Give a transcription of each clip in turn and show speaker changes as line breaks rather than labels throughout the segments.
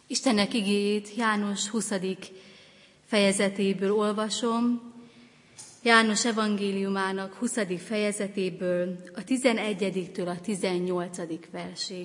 Istennek igéjét János 20. fejezetéből olvasom, János evangéliumának 20. fejezetéből a 11-től a 18. versig.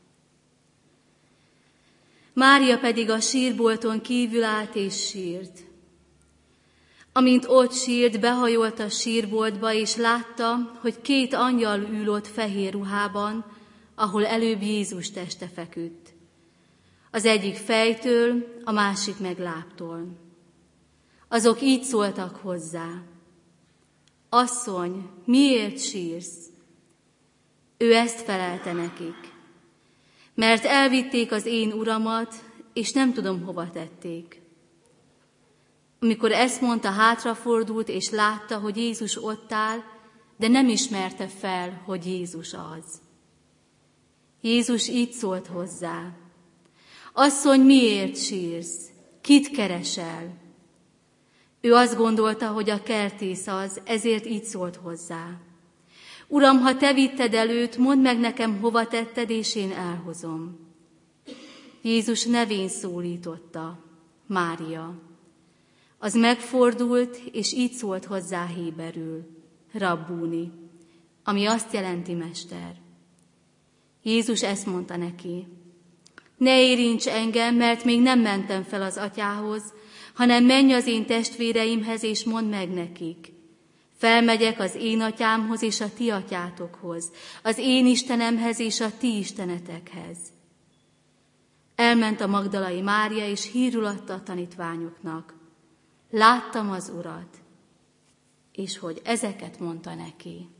Mária pedig a sírbolton kívül állt és sírt. Amint ott sírt, behajolt a sírboltba, és látta, hogy 2 angyal ül ott fehér ruhában, ahol előbb Jézus teste feküdt. Az egyik fejtől, a másik meg lábtól. Azok így szóltak hozzá: Asszony, miért sírsz? Ő ezt felelte nekik: mert elvitték az én uramat, és nem tudom, hova tették. Amikor ezt mondta, hátrafordult, és látta, hogy Jézus ott áll, de nem ismerte fel, hogy Jézus az. Jézus így szólt hozzá: Asszony, miért sírsz? Kit keresel? Ő azt gondolta, hogy a kertész az, ezért így szólt hozzá: Uram, ha te vitted előtt, mondd meg nekem, hova tetted, és én elhozom. Jézus nevén szólította: Mária. Az megfordult, és így szólt hozzá héberül: Rabbúni, ami azt jelenti mester. Jézus ezt mondta neki: Ne érints engem, mert még nem mentem fel az atyához, hanem menj az én testvéreimhez, és mondd meg nekik: felmegyek az én atyámhoz és a ti atyátokhoz, az én Istenemhez és a ti istenetekhez. Elment a magdalai Mária, és hírül adta a tanítványoknak: Láttam az Urat, és hogy ezeket mondta neki.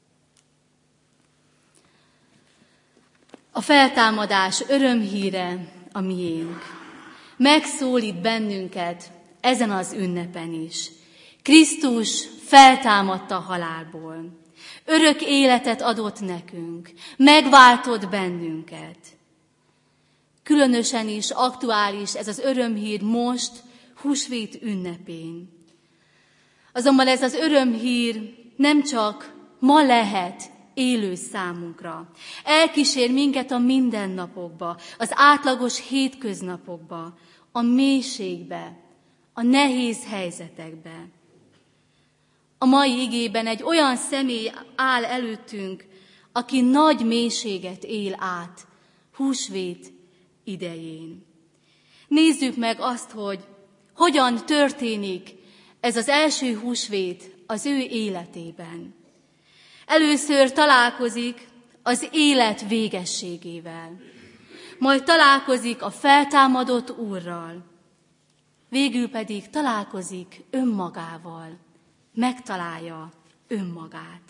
A feltámadás örömhíre a miénk. Megszólít bennünket ezen az ünnepen is. Krisztus feltámadta a halálból. Örök életet adott nekünk. Megváltott bennünket. Különösen is aktuális ez az örömhír most, húsvét ünnepén. Azonban ez az örömhír nem csak ma lehet élő számunkra. Elkísér minket a mindennapokba, az átlagos hétköznapokba, a mélységbe, a nehéz helyzetekbe. A mai igében egy olyan személy áll előttünk, aki nagy mélységet él át húsvét idején. Nézzük meg azt, hogy hogyan történik ez az első húsvét az ő életében. Először találkozik az élet végességével, majd találkozik a feltámadott Úrral, végül pedig találkozik önmagával, megtalálja önmagát.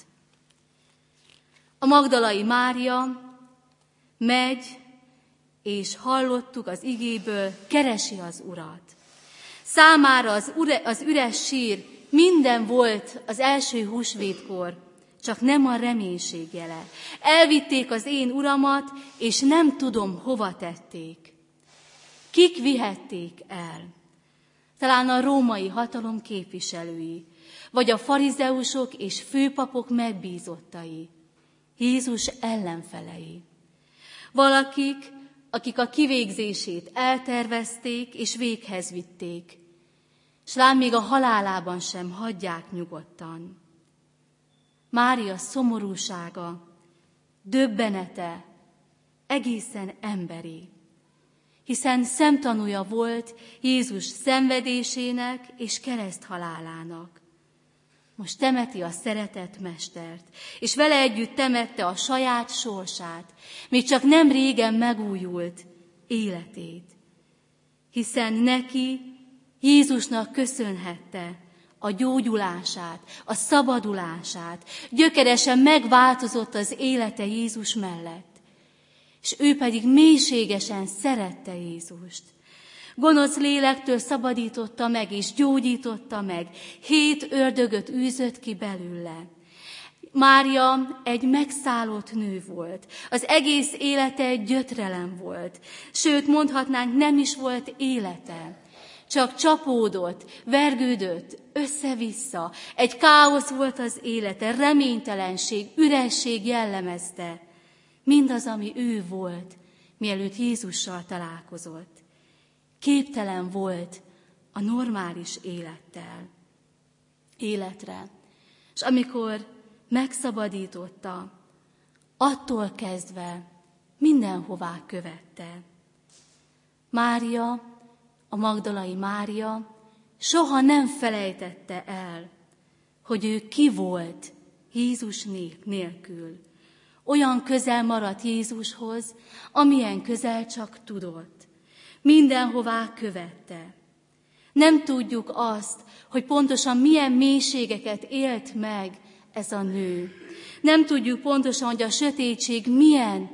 A magdalai Mária megy, és hallottuk az igéből, keresi az Urat. Számára az üres sír minden volt az első húsvétkor, csak nem a reménység jele. Elvitték az én uramat, és nem tudom, hova tették. Kik vihették el? Talán a római hatalom képviselői, vagy a farizeusok és főpapok megbízottai, Jézus ellenfelei. Valakik, akik a kivégzését eltervezték és véghez vitték, s lám még a halálában sem hagyják nyugodtan. Mária szomorúsága, döbbenete egészen emberi, hiszen szemtanúja volt Jézus szenvedésének és kereszthalálának. Most temeti a szeretett mestert, és vele együtt temette a saját sorsát, még csak nem régen megújult életét. Hiszen neki, Jézusnak köszönhette a gyógyulását, a szabadulását. Gyökeresen megváltozott az élete Jézus mellett, és ő pedig mélységesen szerette Jézust. Gonosz lélektől szabadította meg, és gyógyította meg. 7 ördögöt űzött ki belőle. Mária egy megszállott nő volt. Az egész élete egy gyötrelem volt. Sőt, mondhatnánk, nem is volt élete. Csak csapódott, vergődött, össze-vissza. Egy káosz volt az élete, reménytelenség, üresség jellemezte. Mindaz, ami ő volt, mielőtt Jézussal találkozott. Képtelen volt a normális életre. És amikor megszabadította, attól kezdve mindenhová követte. Mária, a magdalai Mária soha nem felejtette el, hogy ő ki volt Jézus nélkül. Olyan közel maradt Jézushoz, amilyen közel csak tudott. Mindenhová követte. Nem tudjuk azt, hogy pontosan milyen mélységeket élt meg ez a nő. Nem tudjuk pontosan, hogy a sötétség milyen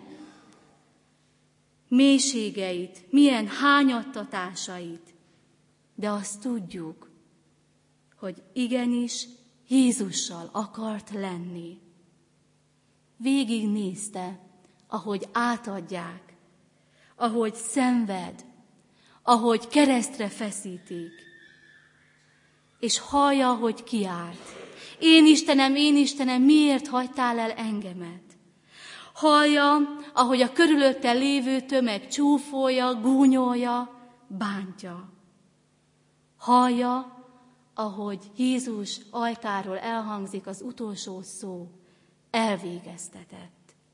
mélységeit, milyen hányattatásait, de azt tudjuk, hogy igenis Jézussal akart lenni. Végignézte, ahogy átadják, ahogy szenved, ahogy keresztre feszítik, és hallja, hogy kiált. Én Istenem, miért hagytál el engemet? Hallja, ahogy a körülötte lévő tömeg csúfolja, gúnyolja, bántja. Hallja, ahogy Jézus ajkáról elhangzik az utolsó szó, elvégeztetett.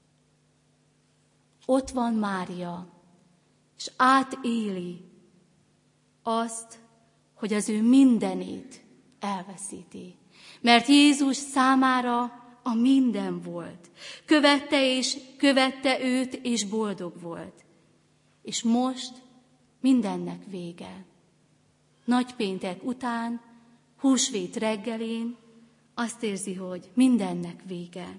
Ott van Mária, és átéli azt, hogy az ő mindenét elveszíti. Mert Jézus számára a minden volt. Követte őt, és boldog volt. És most mindennek vége. Nagypéntek után, húsvét reggelén azt érzi, hogy mindennek vége.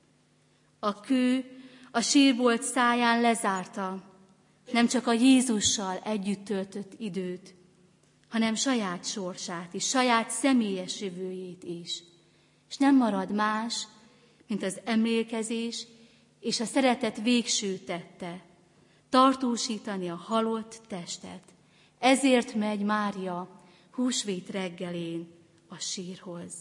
A kő a sírbolt száján lezárta nem csak a Jézussal együtt töltött időt, hanem saját sorsát is, saját személyes jövőjét is. És nem marad más, mint az emlékezés és a szeretet végső tette, tartósítani a halott testet. Ezért megy Mária húsvét reggelén a sírhoz.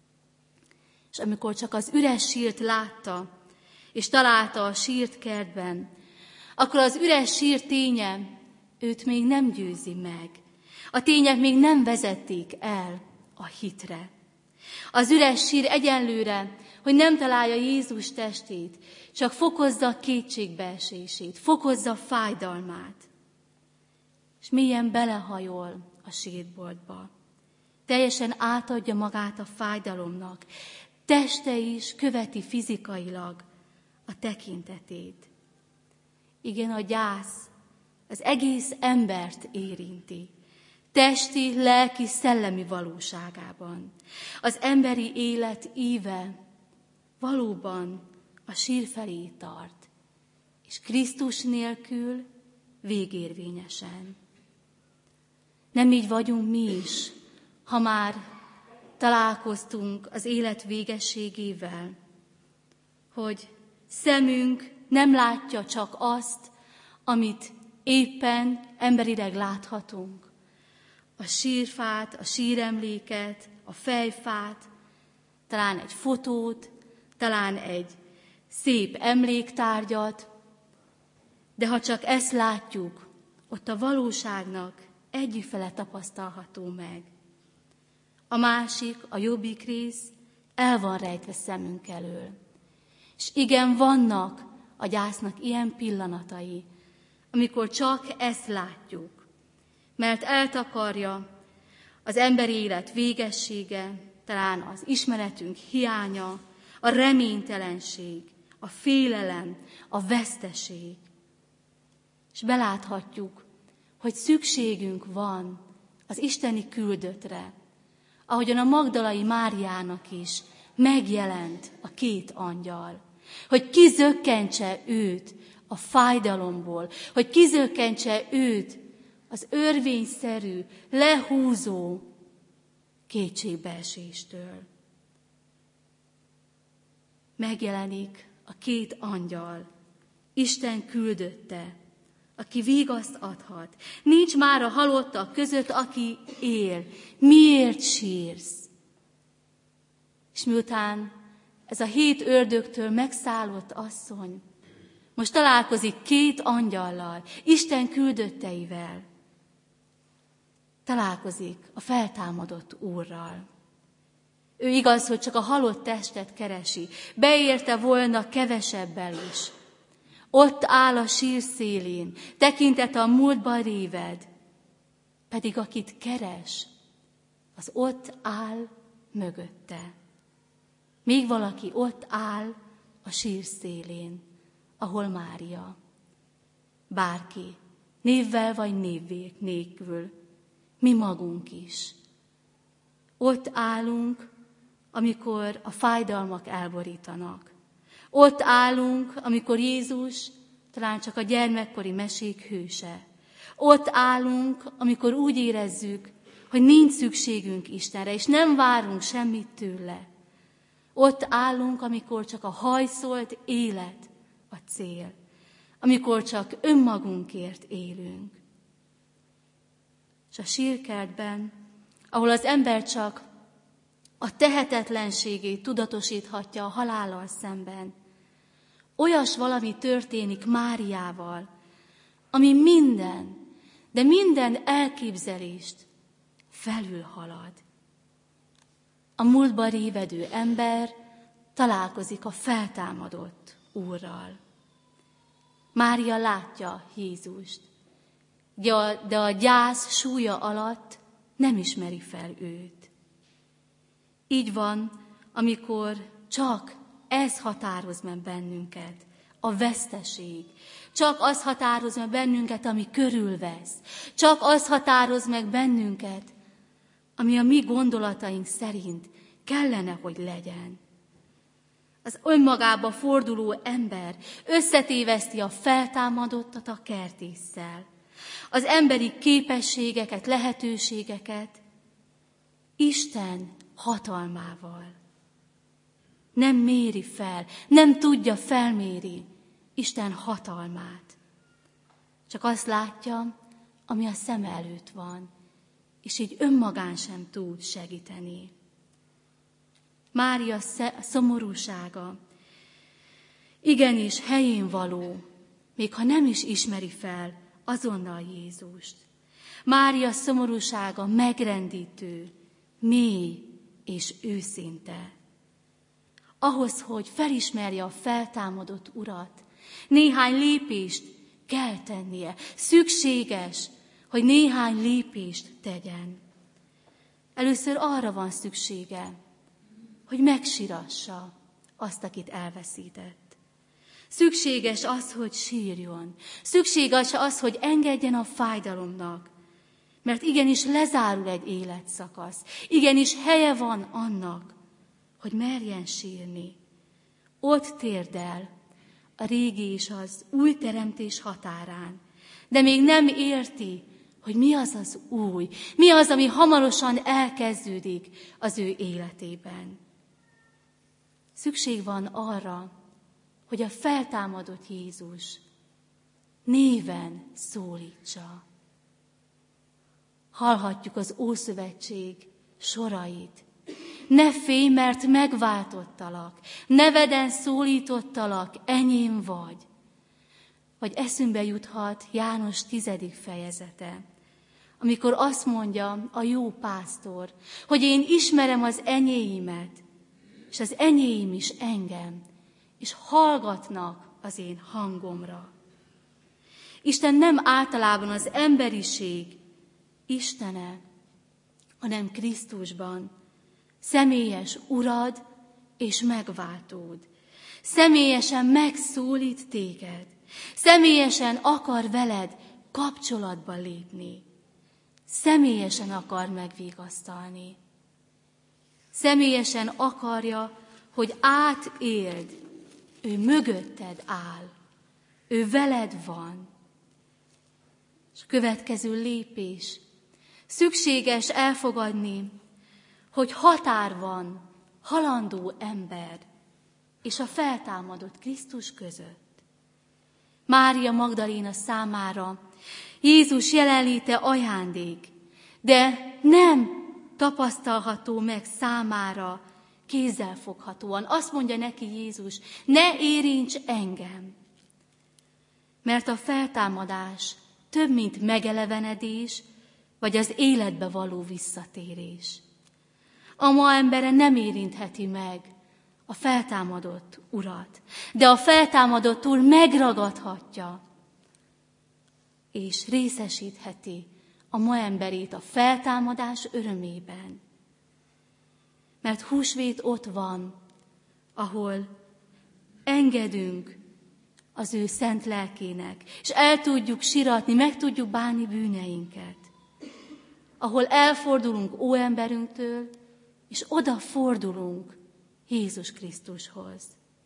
És amikor csak az üres sírt látta, és találta a sírt kertben, akkor az üres sír ténye őt még nem győzi meg. A tények még nem vezették el a hitre. Az üres sír egyenlőre, hogy nem találja Jézus testét, csak fokozza kétségbeesését, fokozza fájdalmát. És mélyen belehajol a sírboltba. Teljesen átadja magát a fájdalomnak. Teste is követi fizikailag a tekintetét. Igen, a gyász az egész embert érinti. Testi, lelki, szellemi valóságában. Az emberi élet íve valóban a sír felé tart, és Krisztus nélkül végérvényesen. Nem így vagyunk mi is, ha már találkoztunk az élet végességével, hogy szemünk nem látja csak azt, amit éppen emberileg láthatunk. A sírfát, a síremléket, a fejfát, talán egy fotót, talán egy szép emléktárgyat, de ha csak ezt látjuk, ott a valóságnak együttfele tapasztalható meg. A másik, a jobbik rész el van rejtve szemünk elől. És igen, vannak a gyásznak ilyen pillanatai, amikor csak ezt látjuk, mert eltakarja az emberi élet végessége, talán az ismeretünk hiánya, a reménytelenség, a félelem, a veszteség. És beláthatjuk, hogy szükségünk van az isteni küldöttre, ahogyan a magdalai Máriának is megjelent a két angyal, hogy kizökkentse őt a fájdalomból, hogy kizökkentse őt az örvényszerű, lehúzó kétségbeeséstől. Megjelenik a két angyal, Isten küldötte, aki vigaszt adhat. Nincs már a halottak között, aki él. Miért sírsz? És miután ez a 7 ördögtől megszállott asszony most találkozik 2 angyallal, Isten küldötteivel, találkozik a feltámadott Úrral. Ő igaz, hogy csak a halott testet keresi, beérte volna kevesebbel is. Ott áll a sír szélén, tekintete a múltba réved, pedig akit keres, az ott áll mögötte. Még valaki ott áll a sír szélén, ahol Mária. Bárki, névvel vagy név nélkül, mi magunk is. Ott állunk, amikor a fájdalmak elborítanak. Ott állunk, amikor Jézus talán csak a gyermekkori mesék hőse. Ott állunk, amikor úgy érezzük, hogy nincs szükségünk Istenre, és nem várunk semmit tőle. Ott állunk, amikor csak a hajszolt élet a cél, amikor csak önmagunkért élünk. És a sírkertben, ahol az ember csak a tehetetlenségét tudatosíthatja a halállal szemben, olyas valami történik Máriával, ami minden, de minden elképzelést felülhalad. A múltba révedő ember találkozik a feltámadott Úrral. Mária látja Jézust, de a gyász súlya alatt nem ismeri fel őt. Így van, amikor csak ez határoz meg bennünket, a veszteség. Csak az határoz meg bennünket, ami körülvesz. Csak az határoz meg bennünket, ami a mi gondolataink szerint kellene, hogy legyen. Az önmagába forduló ember összetéveszti a feltámadottat a kertésszel. Az emberi képességeket, lehetőségeket Isten hatalmával. Nem méri fel, nem tudja felméri Isten hatalmát. Csak azt látja, ami a szem előtt van, és így önmagán sem tud segíteni. Mária szomorúsága igenis helyén való, még ha nem is ismeri fel azonnal Jézust. Mária szomorúsága megrendítő, mély és őszinte. Ahhoz, hogy felismerje a feltámadott Urat, néhány lépést kell tennie. Szükséges, hogy néhány lépést tegyen. Először arra van szüksége, hogy megsirassa azt, akit elveszített. Szükséges az, hogy sírjon. Szükséges az, hogy engedjen a fájdalomnak. Mert igenis lezárul egy életszakasz. Igenis helye van annak, hogy merjen sírni. Ott térdel a régi és az új teremtés határán. De még nem érti, hogy mi az az új, mi az, ami hamarosan elkezdődik az ő életében. Szükség van arra, hogy a feltámadott Jézus néven szólítsa. Hallhatjuk az Ószövetség sorait. Ne félj, mert megváltottalak, neveden szólítottalak, enyém vagy. Vagy eszünkbe juthat János 10. fejezete, amikor azt mondja a jó pásztor, hogy én ismerem az enyéimet, és az enyéim is engem, és hallgatnak az én hangomra. Isten nem általában az emberiség Istene, hanem Krisztusban személyes Urad és megváltód. Személyesen megszólít téged. Személyesen akar veled kapcsolatba lépni. Személyesen akar megvigasztalni. Személyesen akarja, hogy átéld. Ő mögötted áll. Ő veled van. És a következő lépés. Szükséges elfogadni, hogy határ van halandó ember és a feltámadott Krisztus között. Mária Magdaléna számára Jézus jelenléte ajándék, de nem tapasztalható meg számára kézzelfoghatóan. Azt mondja neki Jézus, ne érints engem, mert a feltámadás több, mint megelevenedés, vagy az életbe való visszatérés. A ma embere nem érintheti meg a feltámadott Urat, de a feltámadott Úr megragadhatja, és részesítheti a ma emberét a feltámadás örömében. Mert húsvét ott van, ahol engedünk az ő szent lelkének, és el tudjuk siratni, meg tudjuk bánni bűneinket. Ahol elfordulunk óemberünktől, és odafordulunk Jézus Krisztushoz.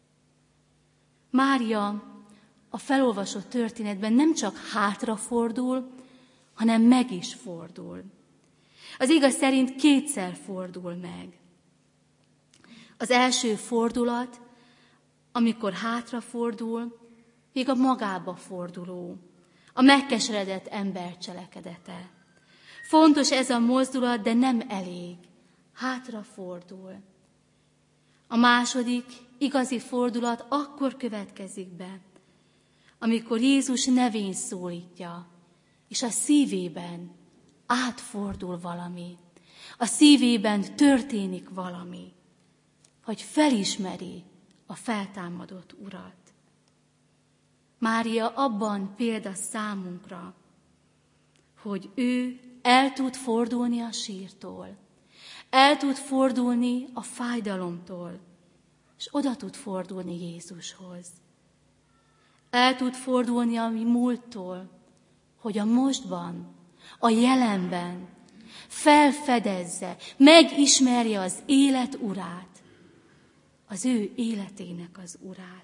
Mária a felolvasott történetben nem csak hátrafordul, hanem meg is fordul. Az igaz szerint kétszer fordul meg. Az első fordulat, amikor hátrafordul, még a magába forduló, a megkeseredett ember cselekedete. Fontos ez a mozdulat, de nem elég. Hátrafordul. A második igazi fordulat akkor következik be, amikor Jézus nevén szólítja, és a szívében átfordul valami. A szívében történik valami, hogy felismeri a feltámadott Urat. Mária abban példa számunkra, hogy ő el tud fordulni a sírtól, el tud fordulni a fájdalomtól, és oda tud fordulni Jézushoz. El tud fordulni a mi múlttól, hogy a mostban, a jelenben felfedezze, megismerje az élet Urát, az ő életének az Urát.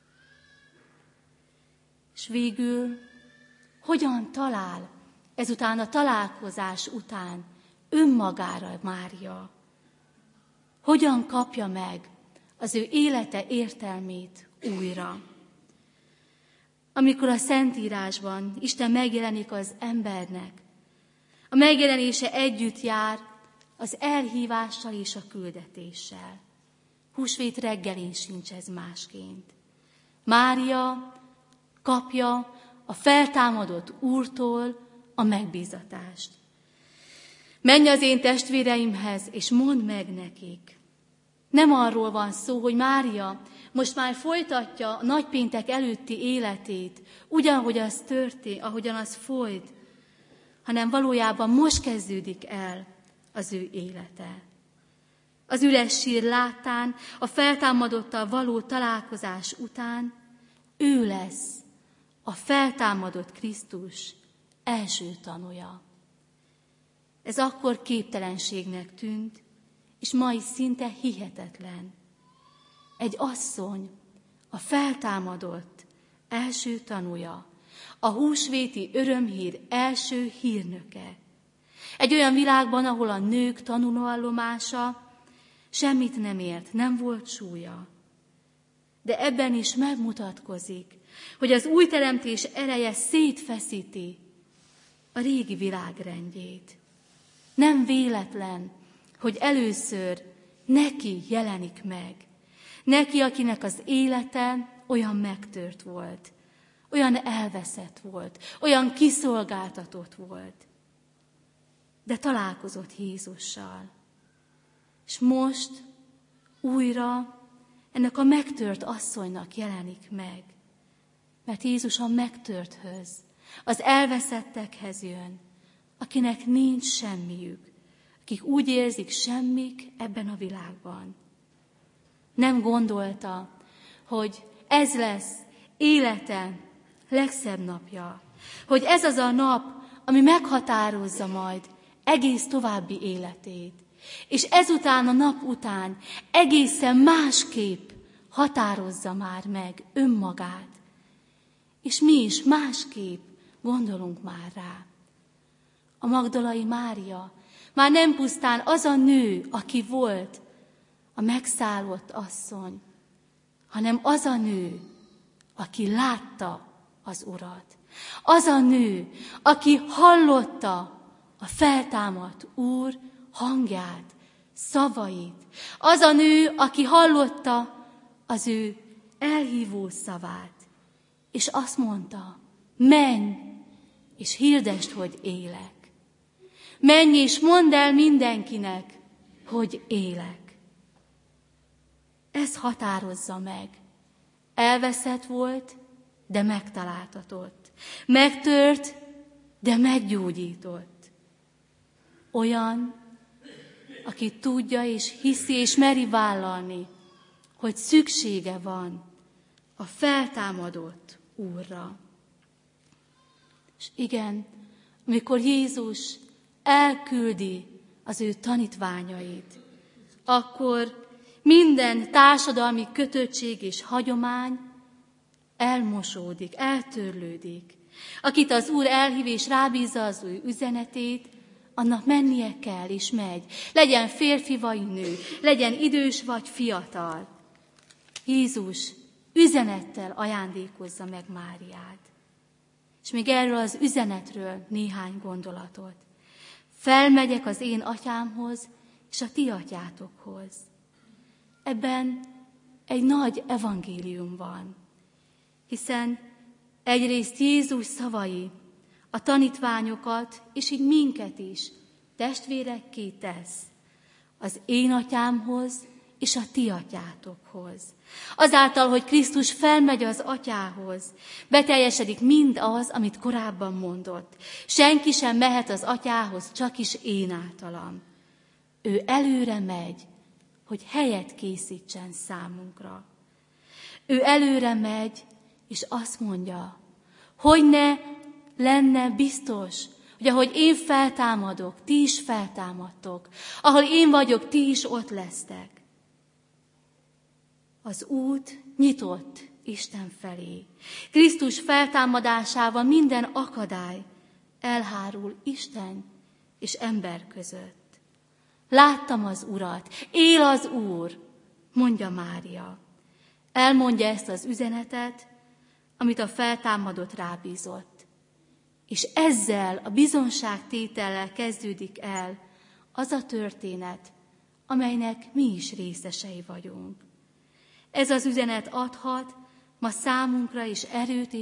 És végül hogyan talál ezután a találkozás után önmagára Mária? Hogyan kapja meg az ő élete értelmét újra? Amikor a Szentírásban Isten megjelenik az embernek, a megjelenése együtt jár az elhívással és a küldetéssel. Húsvét reggelén sincs ez másként. Mária kapja a feltámadott Úrtól a megbízatást. Menj az én testvéreimhez, és mondd meg nekik. Nem arról van szó, hogy Mária most már folytatja a nagypéntek előtti életét, ahogyan az folyt, hanem valójában most kezdődik el az ő élete. Az üres sír láttán, a feltámadottal való találkozás után ő lesz a feltámadott Krisztus első tanúja. Ez akkor képtelenségnek tűnt, és ma is szinte hihetetlen. Egy asszony, a feltámadott első tanúja, a húsvéti örömhír első hírnöke. Egy olyan világban, ahol a nők tanulóállomása semmit nem ért, nem volt súlya. De ebben is megmutatkozik, hogy az új teremtés ereje szétfeszíti a régi világrendjét. Nem véletlen, hogy először neki jelenik meg. Neki, akinek az élete olyan megtört volt, olyan elveszett volt, olyan kiszolgáltatott volt. De találkozott Jézussal. És most újra ennek a megtört asszonynak jelenik meg. Mert Jézus a megtörthöz, az elveszettekhez jön, akinek nincs semmiük, akik úgy érzik, semmik ebben a világban. Nem gondolta, hogy ez lesz élete legszebb napja, hogy ez az a nap, ami meghatározza majd egész további életét. És ezután a nap után egészen másképp határozza már meg önmagát. És mi is másképp gondolunk már rá. A magdalai Mária már nem pusztán az a nő, aki volt a megszállott asszony, hanem az a nő, aki látta az Urat. Az a nő, aki hallotta a feltámadt Úr hangját, szavait. Az a nő, aki hallotta az ő elhívó szavát, és azt mondta, menj, és hirdesd, hogy élek. menj és mondd el mindenkinek, hogy élek. Ez határozza meg. Elveszett volt, de megtaláltatott. Megtört, de meggyógyított. Olyan, aki tudja és hiszi és meri vállalni, hogy szüksége van a feltámadott Úrra. És igen, amikor Jézus elküldi az ő tanítványait, akkor minden társadalmi kötöttség és hagyomány elmosódik, eltörlődik. Akit az Úr elhív és rábízza az ő üzenetét, annak mennie kell és megy. Legyen férfi vagy nő, legyen idős vagy fiatal. Jézus üzenettel ajándékozza meg Máriát. És még erről az üzenetről néhány gondolatot. Felmegyek az én atyámhoz és a ti atyátokhoz. Ebben egy nagy evangélium van, hiszen egyrészt Jézus szavai a tanítványokat, és így minket is testvérekké tesz az én atyámhoz és a ti atyátokhoz. Azáltal, hogy Krisztus felmegy az atyához, beteljesedik mind az, amit korábban mondott. Senki sem mehet az atyához, csak is én általam. Ő előre megy, hogy helyet készítsen számunkra. Ő előre megy, és azt mondja, hogy ne lenne biztos, hogy ahogy én feltámadok, ti is feltámadtok. Ahol én vagyok, ti is ott lesztek. Az út nyitott Isten felé. Krisztus feltámadásával minden akadály elhárul Isten és ember között. Láttam az Urat, él az Úr, mondja Mária. Elmondja ezt az üzenetet, amit a feltámadott rábízott. És ezzel a bizonságtétellel kezdődik el az a történet, amelynek mi is részesei vagyunk. Ez az üzenet adhat ma számunkra is erőt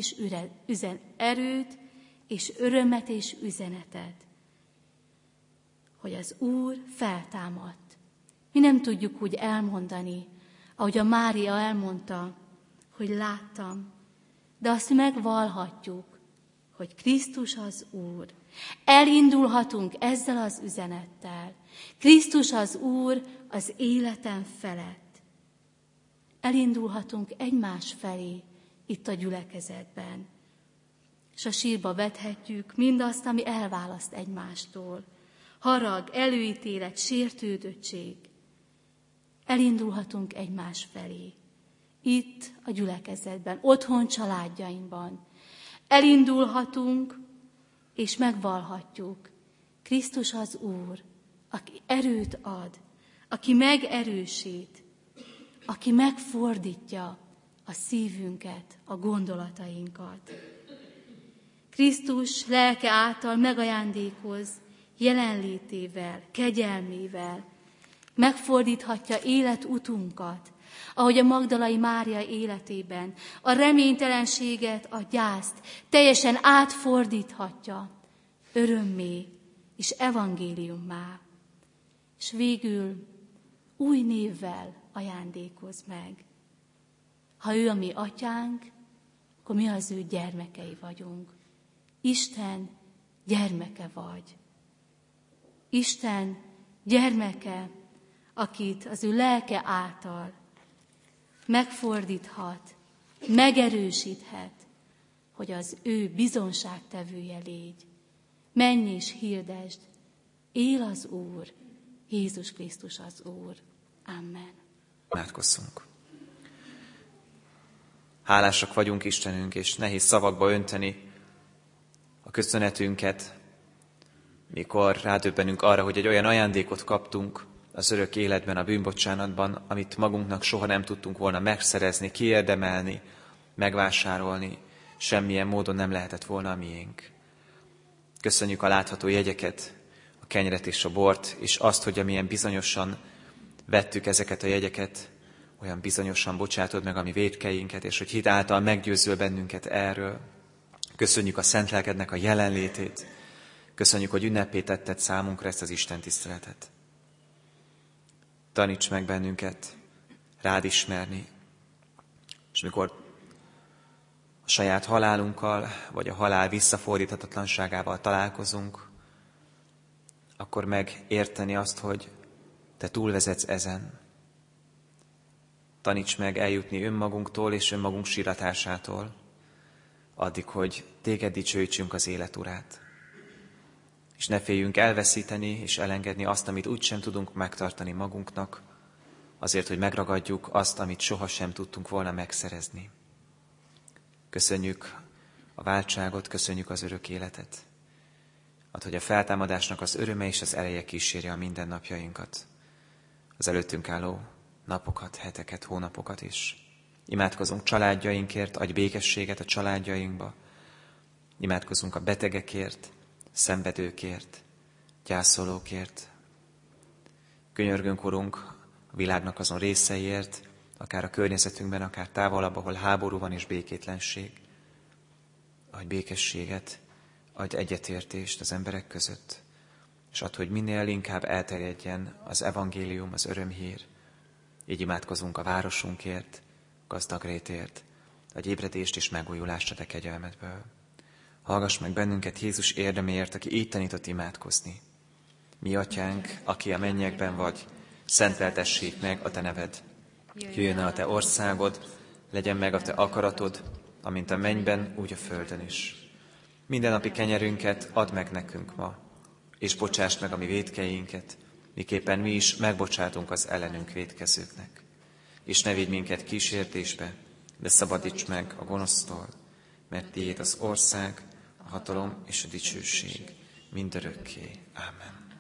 és örömet és üzenetet, hogy az Úr feltámadt. Mi nem tudjuk úgy elmondani, ahogy a Mária elmondta, hogy láttam, de azt megvallhatjuk, hogy Krisztus az Úr. Elindulhatunk ezzel az üzenettel. Krisztus az Úr az életen felett. Elindulhatunk egymás felé itt a gyülekezetben. És a sírba vethetjük mindazt, ami elválaszt egymástól. Harag, előítélet, sértődöttség. Elindulhatunk egymás felé. Itt a gyülekezetben, otthon családjainkban. Elindulhatunk, és megvallhatjuk. Krisztus az Úr, aki erőt ad, aki megerősít, aki megfordítja a szívünket, a gondolatainkat. Krisztus lelke által megajándékoz jelenlétével, kegyelmével, megfordíthatja életutunkat, ahogy a Magdalai Mária életében a reménytelenséget, a gyászt teljesen átfordíthatja örömmé és evangéliummá. És végül új névvel ajándékoz meg. Ha ő a mi atyánk, akkor mi az ő gyermekei vagyunk. Isten gyermeke vagy. Isten gyermeke, akit az ő lelke által megfordíthat, megerősíthet, hogy az ő bizonságtevője légy. Menj és hirdesd, él az Úr, Jézus Krisztus az Úr. Amen.
Imádkozzunk. Hálásak vagyunk, Istenünk, és nehéz szavakba önteni a köszönetünket, mikor rádöbbenünk arra, hogy egy olyan ajándékot kaptunk az örök életben, a bűnbocsánatban, amit magunknak soha nem tudtunk volna megszerezni, kiérdemelni, megvásárolni, semmilyen módon nem lehetett volna a miénk. Köszönjük a látható jegyeket, a kenyeret és a bort, és azt, hogy amilyen bizonyosan vettük ezeket a jegyeket, olyan bizonyosan bocsátod meg a mi vétkeinket, és hogy hit által meggyőzöl bennünket erről. Köszönjük a Szent Lelkednek a jelenlétét, Köszönjük, hogy ünnepé tetted számunkra ezt az Isten tiszteletet. Taníts meg bennünket rád ismerni, és mikor a saját halálunkkal, vagy a halál visszafordíthatatlanságával találkozunk, akkor megérteni azt, hogy te túlvezetsz ezen. Taníts meg eljutni önmagunktól és önmagunk síratásától, addig, hogy téged dicsőítsünk az élet urát. És ne féljünk elveszíteni és elengedni azt, amit úgysem tudunk megtartani magunknak, azért, hogy megragadjuk azt, amit sohasem tudtunk volna megszerezni. Köszönjük a váltságot, köszönjük az örök életet. Add, hogy a feltámadásnak az öröme és az ereje kísérje a mindennapjainkat, az előttünk álló napokat, heteket, hónapokat is. Imádkozunk családjainkért, adj békességet a családjainkba. Imádkozunk a betegekért, szenvedőkért, gyászolókért. Könyörgünk, Urunk, a világnak azon részeiért, akár a környezetünkben, akár távolabb, ahol háború van és békétlenség. Adj békességet, adj egyetértést az emberek között, és add, hogy minél inkább elterjedjen az evangélium, az örömhír. Így imádkozunk a városunkért, gazdag rétért, adj ébredést és megújulást a te kegyelmedből. Hallgass meg bennünket Jézus érdeméért, aki így tanított imádkozni. Mi atyánk, aki a mennyekben vagy, szenteltessék meg a te neved. Jöjjön el a te országod, legyen meg a te akaratod, amint a mennyben, úgy a földön is. Mindennapi kenyerünket add meg nekünk ma, és bocsásd meg a mi vétkeinket, miképpen mi is megbocsátunk az ellenünk vétkezőknek. És ne vigy minket kísértésbe, de szabadíts meg a gonosztól, mert tiéd az ország, a hatalom és a dicsőség mindörökké. Ámen.